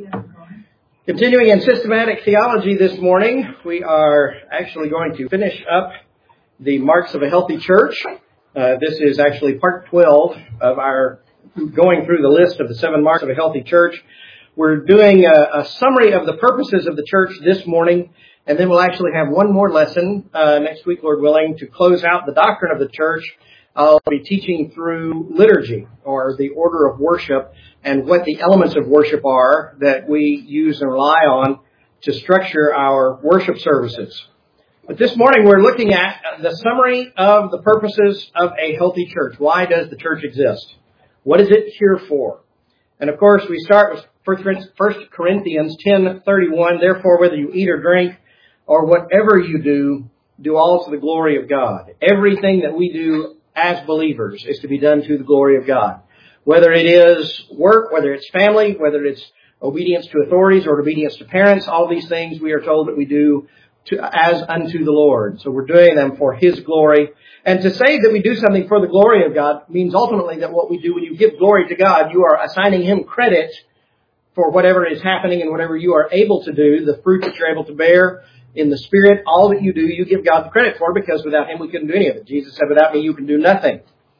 Continuing in systematic theology this morning, we are actually going to finish up the marks of a healthy church. This is actually part 12 of our going through the list of the 7 marks of a healthy church. We're doing a summary of the purposes of the church this morning, and then we'll actually have one more lesson next week, Lord willing, to close out the doctrine of the church. I'll be teaching through liturgy, or the order of worship, and what the elements of worship are that we use and rely on to structure our worship services. But this morning we're looking at the summary of the purposes of a healthy church. Why does the church exist? What is it here for? And of course we start with 1 Corinthians 10:31. Therefore, whether you eat or drink or whatever you do, do all to the glory of God. Everything that we do as believers is to be done to the glory of God. Whether it is work, whether it's family, whether it's obedience to authorities or obedience to parents, all these things we are told that we do as unto the Lord. So we're doing them for His glory. And to say that we do something for the glory of God means ultimately that what we do when you give glory to God, you are assigning Him credit for whatever is happening and whatever you are able to do, the fruit that you're able to bear in the Spirit. All that you do, you give God the credit for, because without Him we couldn't do any of it. Jesus said, without me you can do nothing.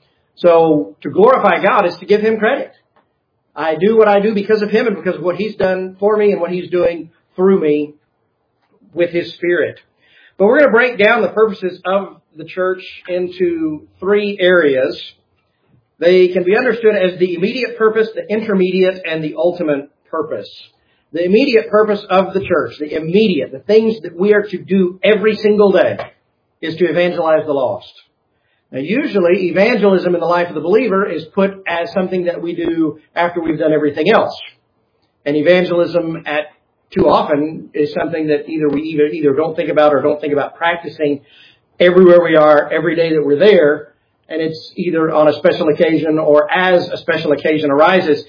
So to glorify God is to give Him credit. I do what I do because of Him and because of what He's done for me and what He's doing through me with His Spirit. But we're going to break down the purposes of the church into 3 areas. They can be understood as the immediate purpose, the intermediate, and the ultimate purpose. The immediate purpose of the church, the things that we are to do every single day, is to evangelize the lost. Now, usually, evangelism in the life of the believer is put as something that we do after we've done everything else. And evangelism too often is something that either we either don't think about or don't think about practicing everywhere we are, every day that we're there. And it's either on a special occasion or as a special occasion arises.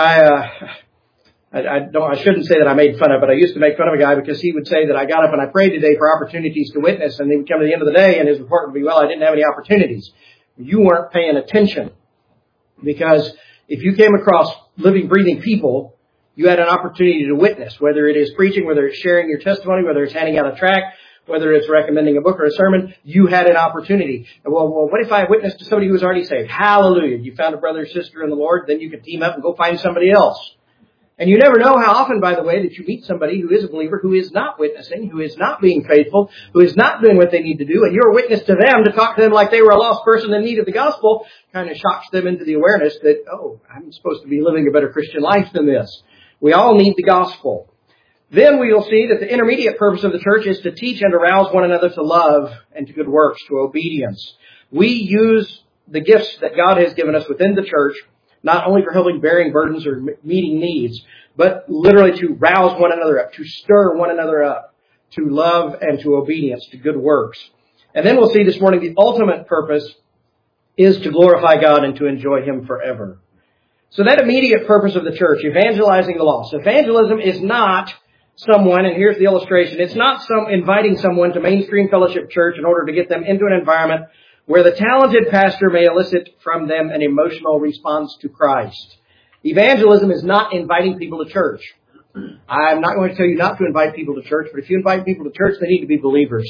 I shouldn't say that I made fun of, but I used to make fun of a guy because he would say that I got up and I prayed today for opportunities to witness, and he would come to the end of the day and his report would be, well, I didn't have any opportunities. You weren't paying attention, because if you came across living, breathing people, you had an opportunity to witness, whether it is preaching, whether it's sharing your testimony, whether it's handing out a tract, whether it's recommending a book or a sermon. You had an opportunity. Well, what if I witnessed to somebody who was already saved? Hallelujah. You found a brother or sister in the Lord, then you can team up and go find somebody else. And you never know how often, by the way, that you meet somebody who is a believer, who is not witnessing, who is not being faithful, who is not doing what they need to do, and you're a witness to them. To talk to them like they were a lost person in need of the gospel kind of shocks them into the awareness that, oh, I'm supposed to be living a better Christian life than this. We all need the gospel. Then we will see that the intermediate purpose of the church is to teach and arouse one another to love and to good works, to obedience. We use the gifts that God has given us within the church not only for helping bearing burdens or meeting needs, but literally to rouse one another up, to stir one another up, to love and to obedience, to good works. And then we'll see this morning the ultimate purpose is to glorify God and to enjoy Him forever. So that immediate purpose of the church, evangelizing the lost. Evangelism is not someone, and here's the illustration, it's not inviting someone to Mainstream Fellowship Church in order to get them into an environment where the talented pastor may elicit from them an emotional response to Christ. Evangelism is not inviting people to church. I'm not going to tell you not to invite people to church, but if you invite people to church, they need to be believers.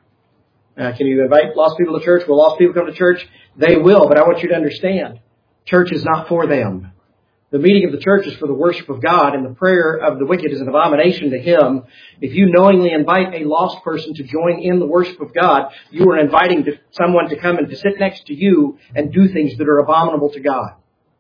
Can you invite lost people to church? Will lost people come to church? They will, but I want you to understand, church is not for them. The meeting of the church is for the worship of God, and the prayer of the wicked is an abomination to Him. If you knowingly invite a lost person to join in the worship of God, you are inviting someone to come and to sit next to you and do things that are abominable to God.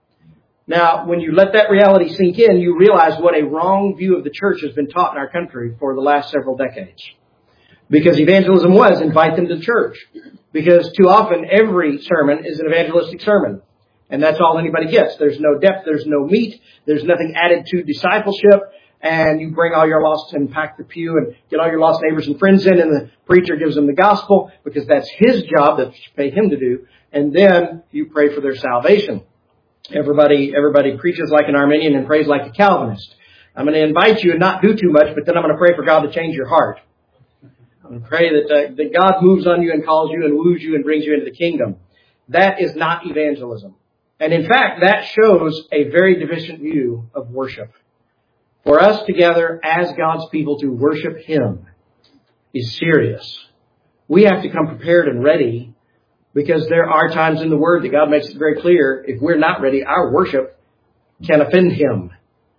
Now, when you let that reality sink in, you realize what a wrong view of the church has been taught in our country for the last several decades. Because evangelism was invite them to church. Because too often every sermon is an evangelistic sermon. And that's all anybody gets. There's no depth, there's no meat, there's nothing added to discipleship. And you bring all your lost and pack the pew and get all your lost neighbors and friends in, and the preacher gives them the gospel because that's his job that you pay him to do. And then you pray for their salvation. Everybody preaches like an Arminian and prays like a Calvinist. I'm going to invite you and not do too much, but then I'm going to pray for God to change your heart. I'm going to pray that God moves on you and calls you and woos you and brings you into the kingdom. That is not evangelism. And in fact, that shows a very deficient view of worship. For us together as God's people to worship Him is serious. We have to come prepared and ready, because there are times in the Word that God makes it very clear, if we're not ready, our worship can offend Him.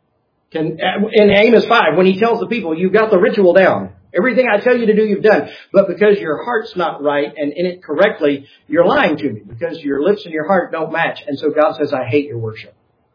In Amos 5, when He tells the people, you've got the ritual down. Everything I tell you to do, you've done. But because your heart's not right and in it correctly, you're lying to me, because your lips and your heart don't match. And so God says, I hate your worship.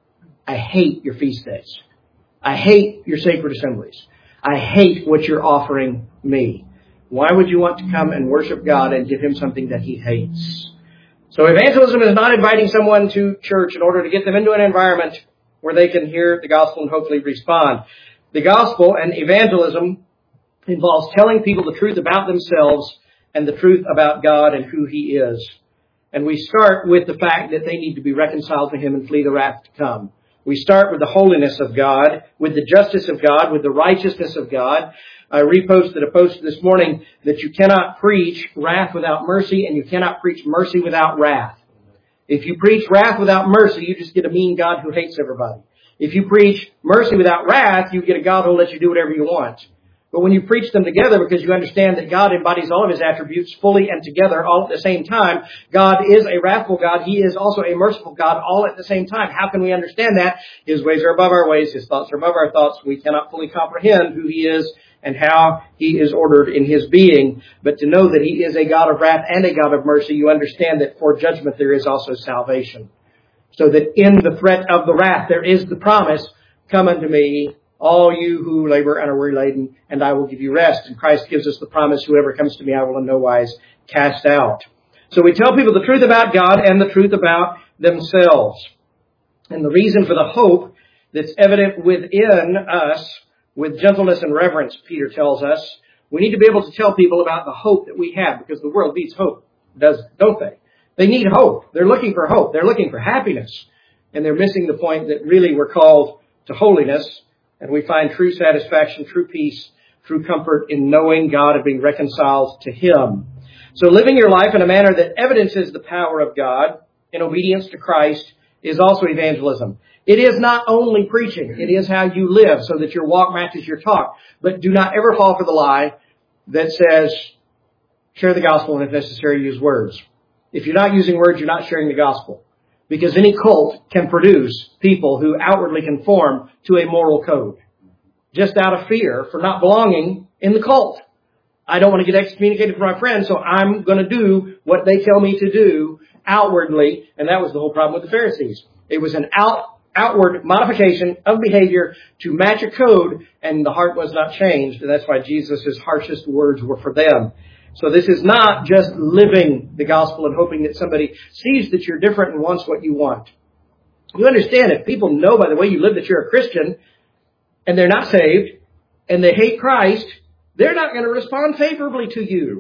I hate your feast days. I hate your sacred assemblies. I hate what you're offering me. Why would you want to come and worship God and give Him something that He hates? So evangelism is not inviting someone to church in order to get them into an environment where they can hear the gospel and hopefully respond. The gospel and evangelism involves telling people the truth about themselves and the truth about God and who He is. And we start with the fact that they need to be reconciled to Him and flee the wrath to come. We start with the holiness of God, with the justice of God, with the righteousness of God. I reposted a post this morning that you cannot preach wrath without mercy, and you cannot preach mercy without wrath. If you preach wrath without mercy, you just get a mean God who hates everybody. If you preach mercy without wrath, you get a God who will let you do whatever you want. But when you preach them together, because you understand that God embodies all of His attributes fully and together all at the same time, God is a wrathful God. He is also a merciful God all at the same time. How can we understand that? His ways are above our ways. His thoughts are above our thoughts. We cannot fully comprehend who He is and how He is ordered in His being. But to know that He is a God of wrath and a God of mercy, you understand that for judgment there is also salvation. So that in the threat of the wrath there is the promise, come unto me, all you who labor and are weary laden, and I will give you rest. And Christ gives us the promise, whoever comes to me I will in no wise cast out. So we tell people the truth about God and the truth about themselves. And the reason for the hope that's evident within us, with gentleness and reverence, Peter tells us, we need to be able to tell people about the hope that we have, because the world needs hope, don't they? They need hope. They're looking for hope. They're looking for happiness. And they're missing the point that really we're called to holiness. And we find true satisfaction, true peace, true comfort in knowing God and being reconciled to Him. So living your life in a manner that evidences the power of God in obedience to Christ is also evangelism. It is not only preaching. It is how you live so that your walk matches your talk. But do not ever fall for the lie that says, share the gospel and if necessary, use words. If you're not using words, you're not sharing the gospel. Because any cult can produce people who outwardly conform to a moral code, just out of fear for not belonging in the cult. I don't want to get excommunicated from my friends, so I'm going to do what they tell me to do outwardly. And that was the whole problem with the Pharisees. It was an outward modification of behavior to match a code, and the heart was not changed. And that's why Jesus' harshest words were for them. So this is not just living the gospel and hoping that somebody sees that you're different and wants what you want. You understand, if people know by the way you live that you're a Christian and they're not saved and they hate Christ, they're not going to respond favorably to you.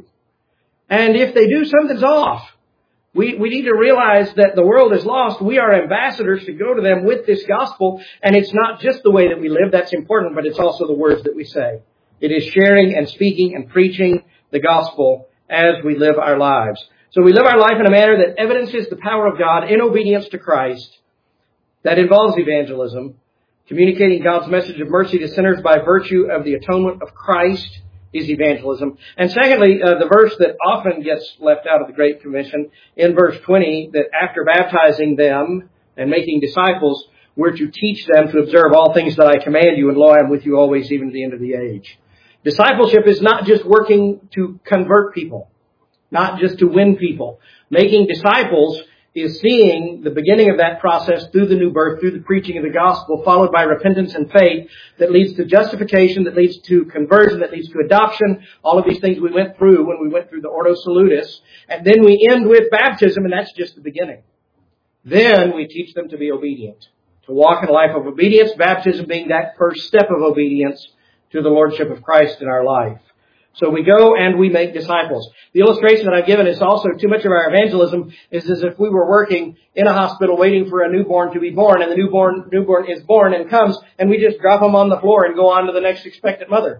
And if they do, something's off. We need to realize that the world is lost. We are ambassadors to go to them with this gospel. And it's not just the way that we live. That's important, but it's also the words that we say. It is sharing and speaking and preaching the gospel as we live our lives. So we live our life in a manner that evidences the power of God in obedience to Christ. That involves evangelism. Communicating God's message of mercy to sinners by virtue of the atonement of Christ is evangelism. And secondly, the verse that often gets left out of the Great Commission, in verse 20, that after baptizing them and making disciples, we're to teach them to observe all things that I command you, and lo, I am with you always, even to the end of the age. Discipleship is not just working to convert people, not just to win people. Making disciples is seeing the beginning of that process through the new birth, through the preaching of the gospel, followed by repentance and faith that leads to justification, that leads to conversion, that leads to adoption. All of these things we went through when we went through the Ordo Salutis. And then we end with baptism, and that's just the beginning. Then we teach them to be obedient, to walk in a life of obedience, baptism being that first step of obedience to the Lordship of Christ in our life. So we go and we make disciples. The illustration that I've given is also too much of our evangelism is as if we were working in a hospital waiting for a newborn to be born, and the newborn is born and comes, and we just drop them on the floor and go on to the next expectant mother.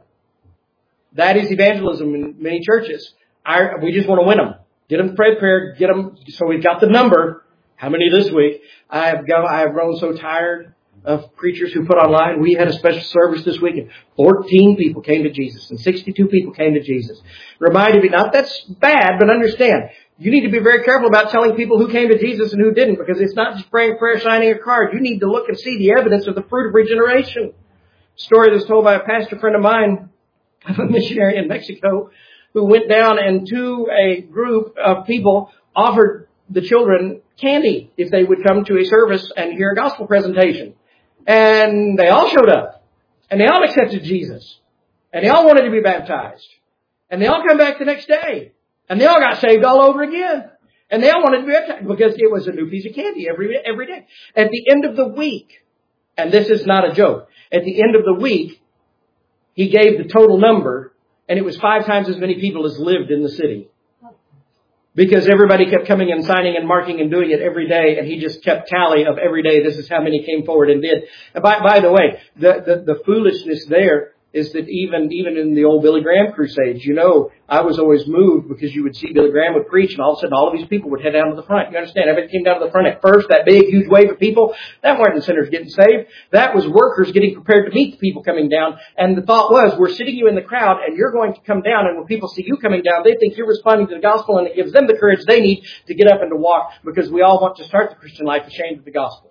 That is evangelism in many churches. We just want to win them. Get them prepared, get them, so we've got the number. How many this week? I have grown so tired of preachers who put online. We had a special service this week and 14 people came to Jesus and 62 people came to Jesus. Reminded me, not that's bad, but understand, you need to be very careful about telling people who came to Jesus and who didn't, because it's not just praying a prayer, signing a card. You need to look and see the evidence of the fruit of regeneration. Story that's told by a pastor friend of mine, a missionary in Mexico, who went down and to a group of people offered the children candy if they would come to a service and hear a gospel presentation. And they all showed up. And they all accepted Jesus. And they all wanted to be baptized. And they all come back the next day. And they all got saved all over again. And they all wanted to be baptized because it was a new piece of candy every day. At the end of the week, and this is not a joke, at the end of the week, he gave the total number, and it was 5 times as many people as lived in the city. Because everybody kept coming and signing and marking and doing it every day, and he just kept tally of every day. This is how many came forward and did. And by the way, the foolishness there is that even in the old Billy Graham crusades, I was always moved because you would see Billy Graham would preach, and all of a sudden all of these people would head down to the front. You understand? Everybody came down to the front at first, that big, huge wave of people. That weren't sinners getting saved. That was workers getting prepared to meet the people coming down. And the thought was, we're sitting you in the crowd, and you're going to come down, and when people see you coming down, they think you're responding to the gospel, and it gives them the courage they need to get up and to walk, because we all want to start the Christian life ashamed of the gospel.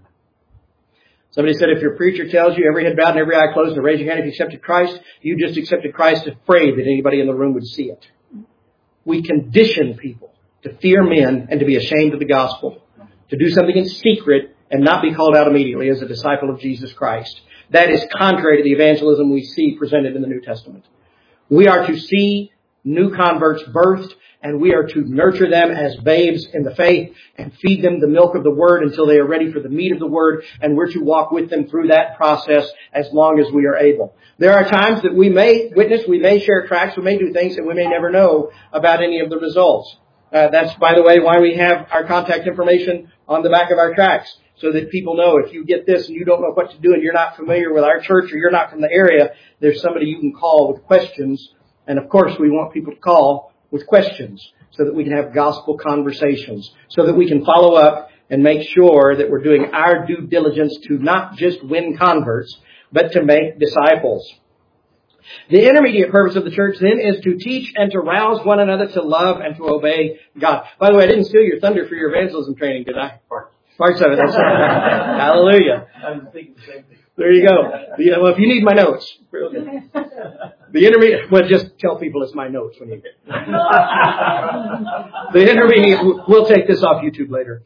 Somebody said, if your preacher tells you every head bowed and every eye closed and raise your hand if you accepted Christ, you just accepted Christ afraid that anybody in the room would see it. We condition people to fear men and to be ashamed of the gospel, to do something in secret and not be called out immediately as a disciple of Jesus Christ. That is contrary to the evangelism we see presented in the New Testament. We are to see new converts birthed, and we are to nurture them as babes in the faith and feed them the milk of the Word until they are ready for the meat of the Word, and we're to walk with them through that process as long as we are able. There are times that we may witness, we may share tracts, we may do things, and we may never know about any of the results. That's, by the way, why we have our contact information on the back of our tracts, so that people know if you get this and you don't know what to do and you're not familiar with our church or you're not from the area, there's somebody you can call with questions. And of course, we want people to call with questions so that we can have gospel conversations, so that we can follow up and make sure that we're doing our due diligence to not just win converts, but to make disciples. The intermediate purpose of the church then is to teach and to rouse one another to love and to obey God. By the way, I didn't steal your thunder for your evangelism training, did I? Parts of it. That's right. Hallelujah. I was thinking the same thing. There you go. Well, if you need my notes. The intermediate, well, just tell people it's my notes when you get the intermediate, we'll take this off YouTube later.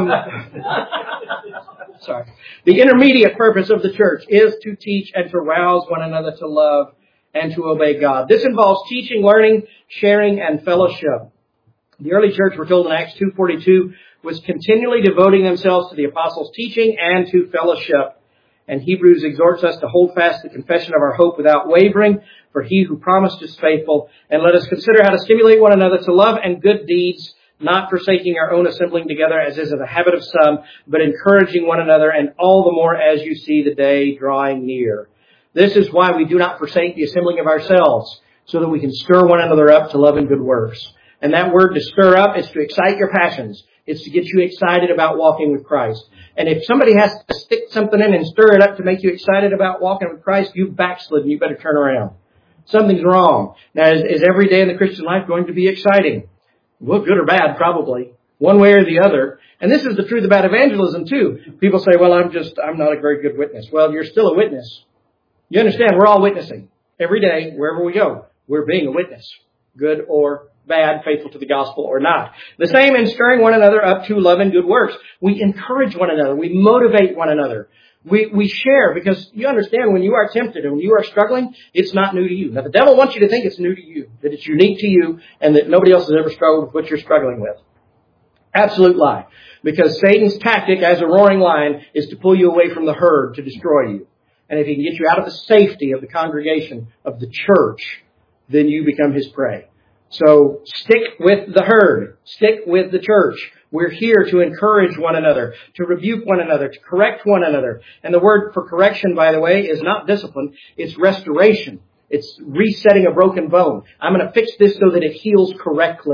Sorry. The intermediate purpose of the church is to teach and to rouse one another to love and to obey God. This involves teaching, learning, sharing, and fellowship. The early church, we're told in Acts 2:42, was continually devoting themselves to the apostles' teaching and to fellowship. And Hebrews exhorts us to hold fast the confession of our hope without wavering, for he who promised is faithful. And let us consider how to stimulate one another to love and good deeds, not forsaking our own assembling together as is the habit of some, but encouraging one another, and all the more as you see the day drawing near. This is why we do not forsake the assembling of ourselves, so that we can stir one another up to love and good works. And that word to stir up is to excite your passions. It's to get you excited about walking with Christ. And if somebody has to stick something in and stir it up to make you excited about walking with Christ, you've backslidden. You better turn around. Something's wrong. Now, is every day in the Christian life going to be exciting? Well, good or bad, probably. One way or the other. And this is the truth about evangelism, too. People say, well, I'm not a very good witness. Well, you're still a witness. You understand, we're all witnessing. Every day, wherever we go, we're being a witness. Good or bad, faithful to the gospel or not. The same in stirring one another up to love and good works. We encourage one another. We motivate one another. We share, because you understand when you are tempted and when you are struggling, it's not new to you. Now, the devil wants you to think it's new to you, that it's unique to you, and that nobody else has ever struggled with what you're struggling with. Absolute lie. Because Satan's tactic as a roaring lion is to pull you away from the herd to destroy you. And if he can get you out of the safety of the congregation of the church, then you become his prey. So stick with the herd. Stick with the church. We're here to encourage one another, to rebuke one another, to correct one another. And the word for correction, by the way, is not discipline. It's restoration. It's resetting a broken bone. I'm going to fix this so that it heals correctly.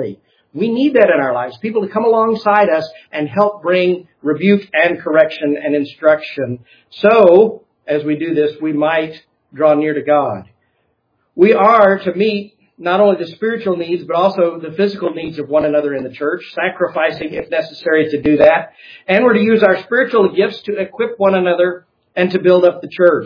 We need that in our lives. People to come alongside us and help bring rebuke and correction and instruction. So, as we do this, we might draw near to God. We are to meet not only the spiritual needs, but also the physical needs of one another in the church, sacrificing if necessary to do that. And we're to use our spiritual gifts to equip one another and to build up the church.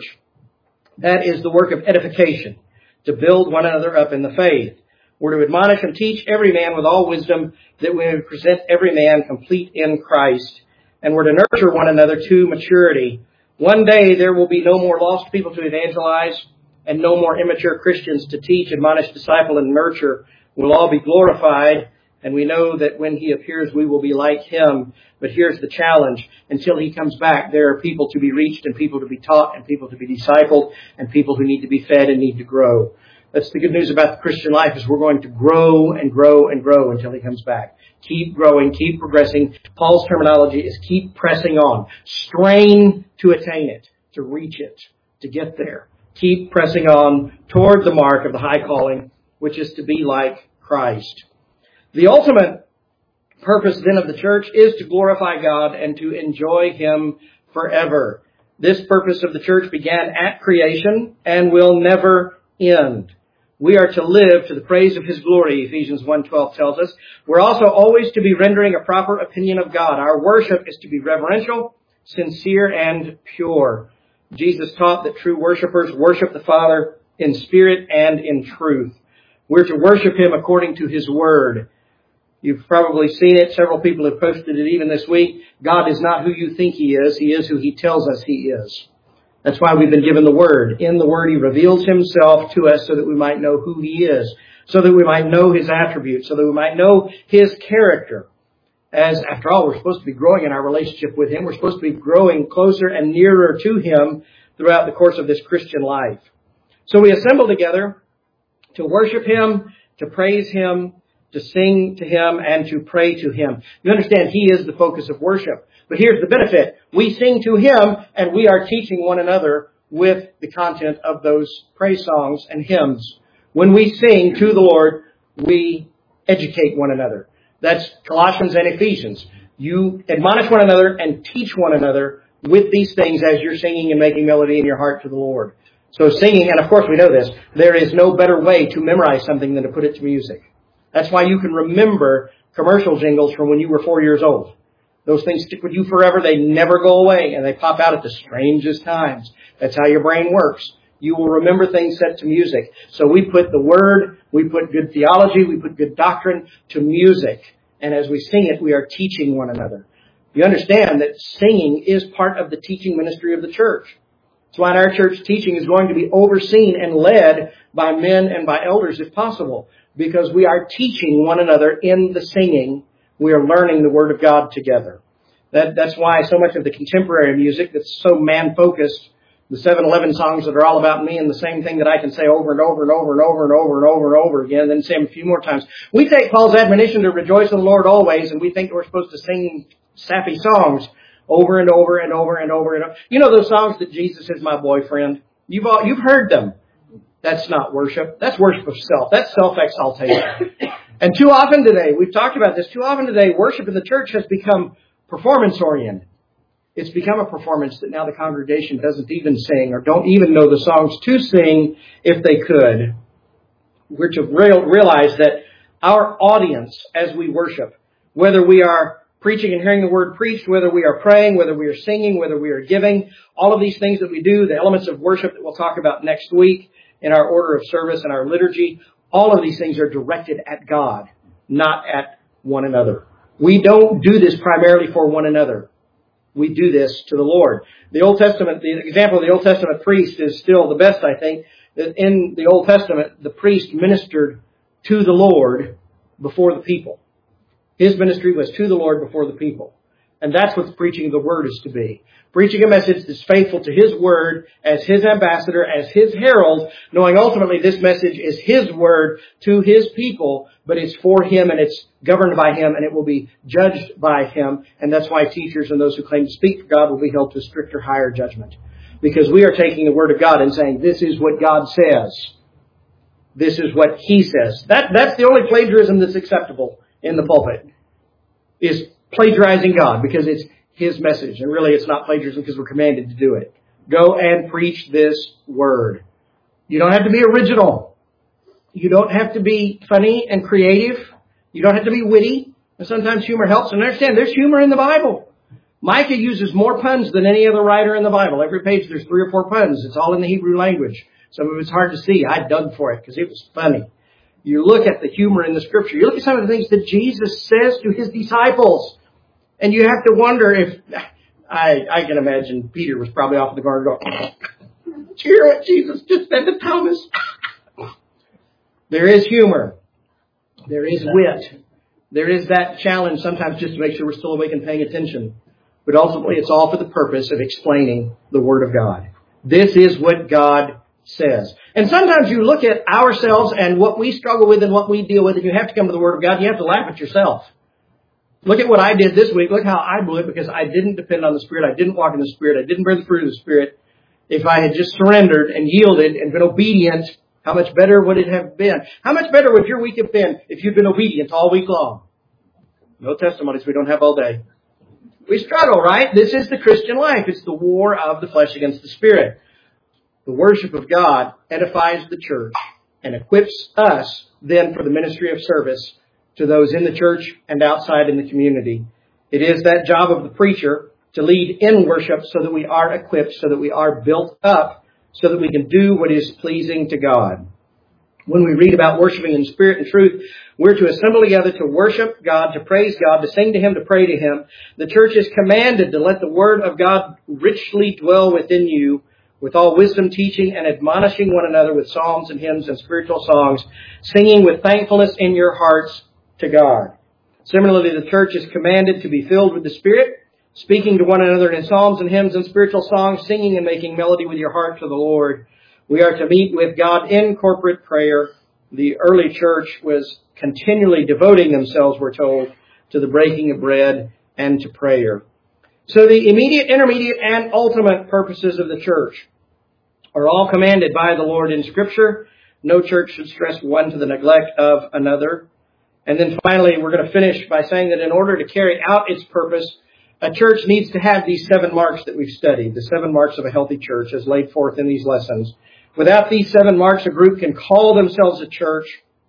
That is the work of edification, to build one another up in the faith. We're to admonish and teach every man with all wisdom, that we may present every man complete in Christ. And we're to nurture one another to maturity. One day there will be no more lost people to evangelize and no more immature Christians to teach, admonish, disciple, and nurture. We'll all be glorified, and we know that when He appears we will be like Him. But here's the challenge. Until He comes back, there are people to be reached and people to be taught and people to be discipled and people who need to be fed and need to grow. That's the good news about the Christian life, is we're going to grow and grow and grow until He comes back. Keep growing, keep progressing. Paul's terminology is keep pressing on. Strain to attain it, to reach it, to get there. Keep pressing on toward the mark of the high calling, which is to be like Christ. The ultimate purpose then of the church is to glorify God and to enjoy Him forever. This purpose of the church began at creation and will never end. We are to live to the praise of His glory, Ephesians 1:12 tells us. We're also always to be rendering a proper opinion of God. Our worship is to be reverential, sincere, and pure. Jesus taught that true worshipers worship the Father in spirit and in truth. We're to worship Him according to His Word. You've probably seen it. Several people have posted it even this week. God is not who you think He is. He is who He tells us He is. That's why we've been given the Word. In the Word, He reveals Himself to us so that we might know who He is, so that we might know His attributes, so that we might know His character. As, after all, we're supposed to be growing in our relationship with Him. We're supposed to be growing closer and nearer to Him throughout the course of this Christian life. So we assemble together to worship Him, to praise Him, to sing to Him, and to pray to Him. You understand, He is the focus of worship. But here's the benefit. We sing to Him, and we are teaching one another with the content of those praise songs and hymns. When we sing to the Lord, we educate one another. That's Colossians and Ephesians. You admonish one another and teach one another with these things as you're singing and making melody in your heart to the Lord. So singing, and of course we know this, there is no better way to memorize something than to put it to music. That's why you can remember commercial jingles from when you were 4 years old. Those things stick with you forever. They never go away, and they pop out at the strangest times. That's how your brain works. You will remember things set to music. So we put the Word, we put good theology, we put good doctrine to music. And as we sing it, we are teaching one another. You understand that singing is part of the teaching ministry of the church. That's why in our church, teaching is going to be overseen and led by men and by elders if possible, because we are teaching one another in the singing. We are learning the Word of God together. That's why so much of the contemporary music that's so man-focused, the 7-Eleven songs that are all about me and the same thing that I can say over and over and over and over and over and over and over again, then say them a few more times. We take Paul's admonition to rejoice in the Lord always, and we think we're supposed to sing sappy songs over and over and over and over and over. You know those songs that Jesus is my boyfriend? You've heard them. That's not worship. That's worship of self. That's self-exaltation. And too often today, we've talked about this, too often today, worship in the church has become performance-oriented. It's become a performance that now the congregation doesn't even sing or don't even know the songs to sing if they could. We're to realize that our audience as we worship, whether we are preaching and hearing the Word preached, whether we are praying, whether we are singing, whether we are giving, all of these things that we do, the elements of worship that we'll talk about next week in our order of service and our liturgy, all of these things are directed at God, not at one another. We don't do this primarily for one another. We do this to the Lord. The Old Testament, the example of the Old Testament priest is still the best, I think. In the Old Testament, the priest ministered to the Lord before the people. His ministry was to the Lord before the people. And that's what the preaching of the Word is to be. Preaching a message that's faithful to His Word as His ambassador, as His herald, knowing ultimately this message is His Word to His people, but it's for Him and it's governed by Him and it will be judged by Him. And that's why teachers and those who claim to speak for God will be held to stricter, higher judgment. Because we are taking the Word of God and saying, this is what God says. This is what He says. That's the only plagiarism that's acceptable in the pulpit is plagiarizing God because it's His message. And really it's not plagiarism because we're commanded to do it. Go and preach this word. You don't have to be original. You don't have to be funny and creative. You don't have to be witty. And sometimes humor helps. And understand, there's humor in the Bible. Micah uses more puns than any other writer in the Bible. Every page there's 3 or 4 puns. It's all in the Hebrew language. Some of it's hard to see. I dug for it because it was funny. You look at the humor in the Scripture. You look at some of the things that Jesus says to His disciples. And you have to wonder if... I can imagine Peter was probably off in the garden going, cheer what Jesus just said to Thomas. There is humor. There is wit. There is that challenge sometimes just to make sure we're still awake and paying attention. But ultimately it's all for the purpose of explaining the Word of God. This is what God says. And sometimes you look at ourselves and what we struggle with and what we deal with, and you have to come to the Word of God. You have to laugh at yourself. Look at what I did this week. Look how I blew it because I didn't depend on the Spirit. I didn't walk in the Spirit. I didn't bear the fruit of the Spirit. If I had just surrendered and yielded and been obedient, how much better would it have been? How much better would your week have been if you'd been obedient all week long? No testimonies we don't have all day. We struggle, right? This is the Christian life. It's the war of the flesh against the Spirit. The worship of God edifies the church and equips us then for the ministry of service to those in the church and outside in the community. It is that job of the preacher to lead in worship so that we are equipped, so that we are built up, so that we can do what is pleasing to God. When we read about worshiping in spirit and truth, we're to assemble together to worship God, to praise God, to sing to Him, to pray to Him. The church is commanded to let the Word of God richly dwell within you, with all wisdom, teaching, and admonishing one another with psalms and hymns and spiritual songs, singing with thankfulness in your hearts to God. Similarly, the church is commanded to be filled with the Spirit, speaking to one another in psalms and hymns and spiritual songs, singing and making melody with your heart to the Lord. We are to meet with God in corporate prayer. The early church was continually devoting themselves, we're told, to the breaking of bread and to prayer. So the immediate, intermediate, and ultimate purposes of the church are all commanded by the Lord in Scripture. No church should stress one to the neglect of another. And then finally, we're going to finish by saying that in order to carry out its purpose, a church needs to have these 7 marks that we've studied, the 7 marks of a healthy church as laid forth in these lessons. Without these 7 marks, a group can call themselves a church,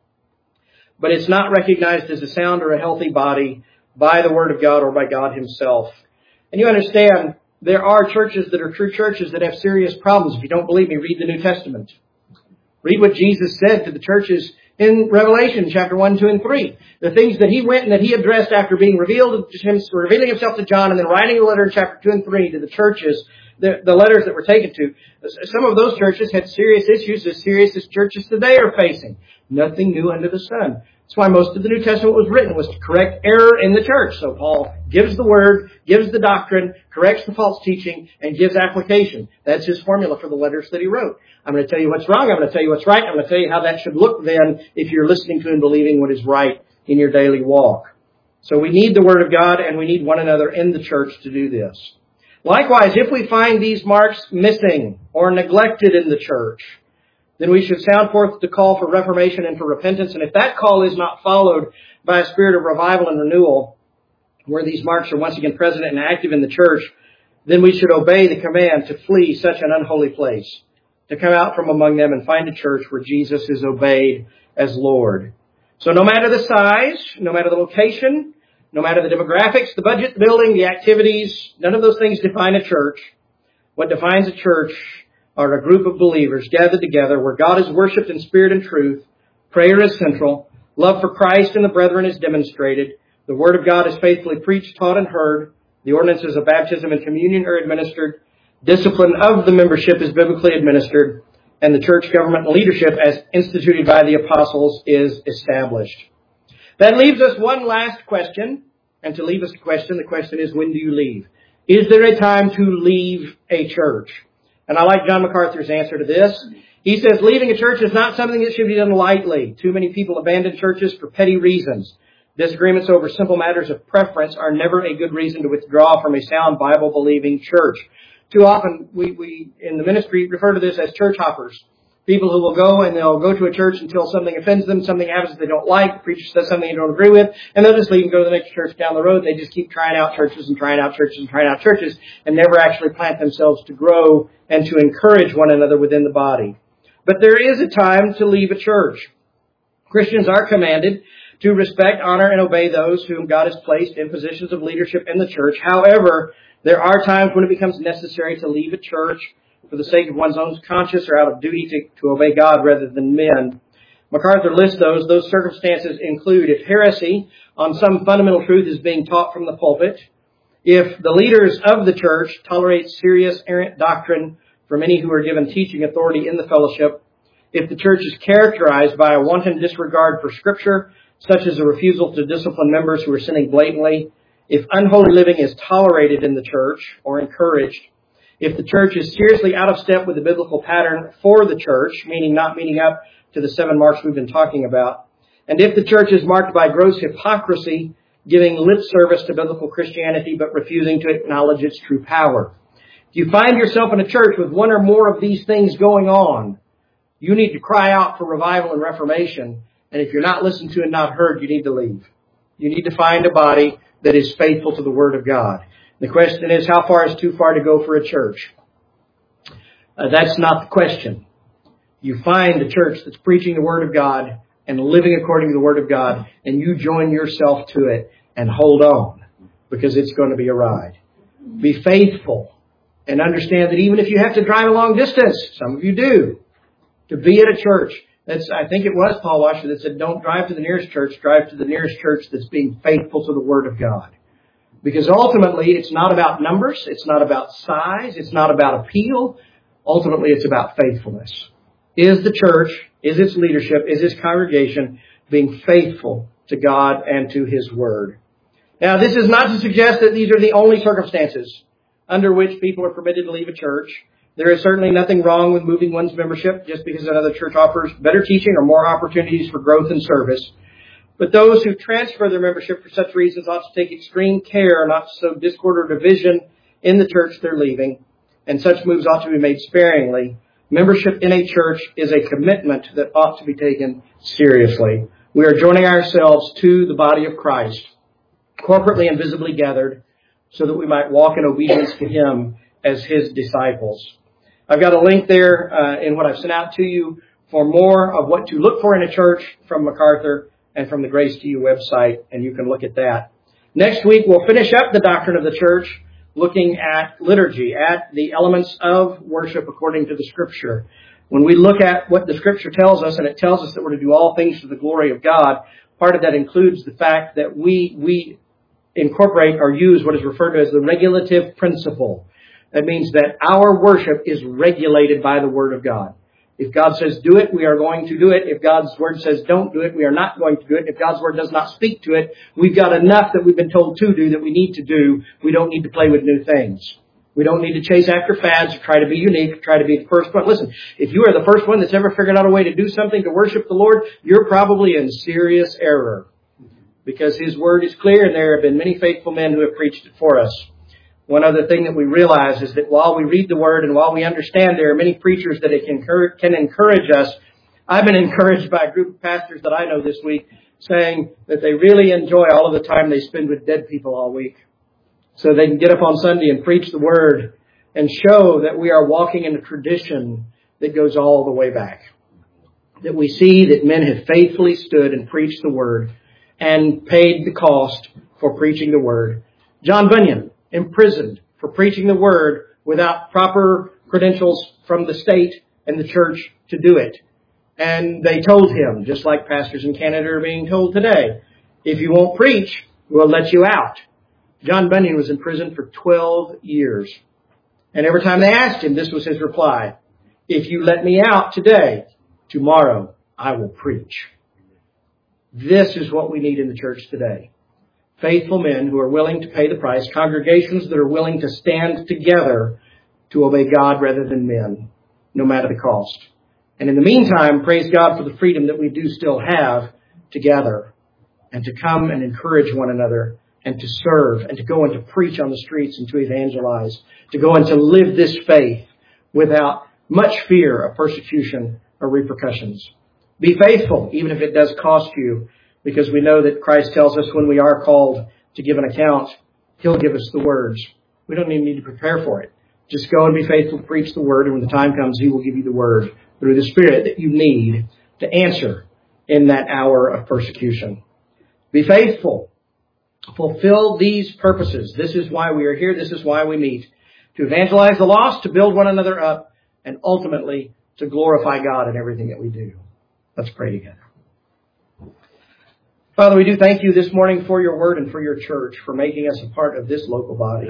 but it's not recognized as a sound or a healthy body by the Word of God or by God Himself. And you understand, there are churches that are true churches that have serious problems. If you don't believe me, read the New Testament. Read what Jesus said to the churches in Revelation chapter 1, 2, and 3. The things that He went and that He addressed after being revealing Himself to John and then writing a letter in chapter 2 and 3 to the churches, the letters that were taken to. Some of those churches had serious issues as serious as churches today are facing. Nothing new under the sun. That's why most of the New Testament was written, was to correct error in the church. So Paul gives the Word, gives the doctrine, corrects the false teaching, and gives application. That's his formula for the letters that he wrote. I'm going to tell you what's wrong. I'm going to tell you what's right. I'm going to tell you how that should look then if you're listening to and believing what is right in your daily walk. So we need the Word of God and we need one another in the church to do this. Likewise, if we find these marks missing or neglected in the church, then we should sound forth the call for reformation and for repentance. And if that call is not followed by a spirit of revival and renewal, where these marks are once again present and active in the church, then we should obey the command to flee such an unholy place, to come out from among them and find a church where Jesus is obeyed as Lord. So no matter the size, no matter the location, no matter the demographics, the budget, the building, the activities, none of those things define a church. What defines a church are a group of believers gathered together where God is worshipped in spirit and truth, prayer is central, love for Christ and the brethren is demonstrated, the Word of God is faithfully preached, taught, and heard, the ordinances of baptism and communion are administered, discipline of the membership is biblically administered, and the church government and leadership as instituted by the apostles is established. That leaves us one last question, and to leave us a question, the question is, when do you leave? Is there a time to leave a church? And I like John MacArthur's answer to this. He says, leaving a church is not something that should be done lightly. Too many people abandon churches for petty reasons. Disagreements over simple matters of preference are never a good reason to withdraw from a sound Bible-believing church. Too often, we in the ministry refer to this as church hoppers. People who will go and they'll go to a church until something offends them, something happens that they don't like, the preacher says something they don't agree with, and they'll just leave and go to the next church down the road. They just keep trying out churches and trying out churches and trying out churches and never actually plant themselves to grow and to encourage one another within the body. But there is a time to leave a church. Christians are commanded to respect, honor, and obey those whom God has placed in positions of leadership in the church. However, there are times when it becomes necessary to leave a church for the sake of one's own conscience or out of duty to obey God rather than men. MacArthur lists those. Those circumstances include if heresy on some fundamental truth is being taught from the pulpit, if the leaders of the church tolerate serious errant doctrine from any who are given teaching authority in the fellowship, if the church is characterized by a wanton disregard for Scripture, such as a refusal to discipline members who are sinning blatantly, if unholy living is tolerated in the church or encouraged, if the church is seriously out of step with the biblical pattern for the church, meaning not meeting up to the 7 marks we've been talking about, and if the church is marked by gross hypocrisy, giving lip service to biblical Christianity but refusing to acknowledge its true power. If you find yourself in a church with one or more of these things going on, you need to cry out for revival and reformation. And if you're not listened to and not heard, you need to leave. You need to find a body that is faithful to the Word of God. The question is, how far is too far to go for a church? That's not the question. You find a church that's preaching the Word of God and living according to the Word of God, and you join yourself to it and hold on, because it's going to be a ride. Be faithful and understand that even if you have to drive a long distance, some of you do, to be at a church. I think it was Paul Washer that said, don't drive to the nearest church, drive to the nearest church that's being faithful to the Word of God. Because ultimately, it's not about numbers, it's not about size, it's not about appeal. Ultimately, it's about faithfulness. Is the church, is its leadership, is its congregation being faithful to God and to His Word? Now, this is not to suggest that these are the only circumstances under which people are permitted to leave a church. There is certainly nothing wrong with moving one's membership just because another church offers better teaching or more opportunities for growth and service. But those who transfer their membership for such reasons ought to take extreme care not to sow discord or division in the church they're leaving, and such moves ought to be made sparingly. Membership in a church is a commitment that ought to be taken seriously. We are joining ourselves to the body of Christ, corporately and visibly gathered, so that we might walk in obedience to Him as His disciples. I've got a link there in what I've sent out to you for more of what to look for in a church from MacArthur and from the Grace to You website, and you can look at that. Next week, we'll finish up the doctrine of the church, looking at liturgy, at the elements of worship according to the Scripture. When we look at what the Scripture tells us, and it tells us that we're to do all things to the glory of God, part of that includes the fact that we incorporate or use what is referred to as the regulative principle. That means that our worship is regulated by the Word of God. If God says do it, we are going to do it. If God's Word says don't do it, we are not going to do it. If God's Word does not speak to it, we've got enough that we've been told to do that we need to do. We don't need to play with new things. We don't need to chase after fads or try to be unique, try to be the first one. Listen, if you are the first one that's ever figured out a way to do something to worship the Lord, you're probably in serious error, because His Word is clear and there have been many faithful men who have preached it for us. One other thing that we realize is that while we read the Word and while we understand there are many preachers that it can encourage us, I've been encouraged by a group of pastors that I know this week saying that they really enjoy all of the time they spend with dead people all week, so they can get up on Sunday and preach the Word and show that we are walking in a tradition that goes all the way back. That we see that men have faithfully stood and preached the Word and paid the cost for preaching the Word. John Bunyan, imprisoned for preaching the Word without proper credentials from the state and the church to do it. And they told him, just like pastors in Canada are being told today, if you won't preach, we'll let you out. John Bunyan was in prison for 12 years. And every time they asked him, this was his reply: if you let me out today, tomorrow I will preach. This is what we need in the church today. Faithful men who are willing to pay the price, congregations that are willing to stand together to obey God rather than men, no matter the cost. And in the meantime, praise God for the freedom that we do still have to gather and to come and encourage one another and to serve and to go and to preach on the streets and to evangelize, to go and to live this faith without much fear of persecution or repercussions. Be faithful, even if it does cost you, because we know that Christ tells us when we are called to give an account, He'll give us the words. We don't even need to prepare for it. Just go and be faithful to preach the word, and when the time comes, He will give you the word through the Spirit that you need to answer in that hour of persecution. Be faithful. Fulfill these purposes. This is why we are here. This is why we meet. To evangelize the lost, to build one another up, and ultimately to glorify God in everything that we do. Let's pray together. Father, we do thank You this morning for Your word and for Your church, for making us a part of this local body.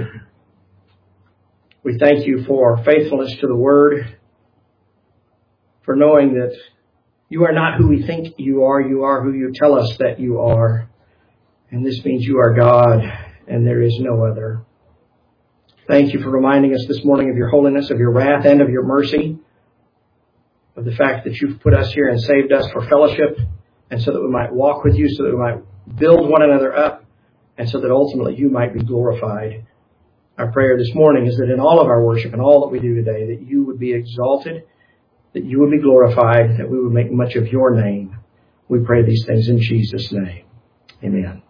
We thank You for faithfulness to the word, for knowing that You are not who we think You are who You tell us that You are. And this means You are God, and there is no other. Thank You for reminding us this morning of Your holiness, of Your wrath, and of Your mercy, of the fact that You've put us here and saved us for fellowship, and so that we might walk with You, so that we might build one another up, and so that ultimately You might be glorified. Our prayer this morning is that in all of our worship and all that we do today, that You would be exalted, that You would be glorified, that we would make much of Your name. We pray these things in Jesus' name. Amen.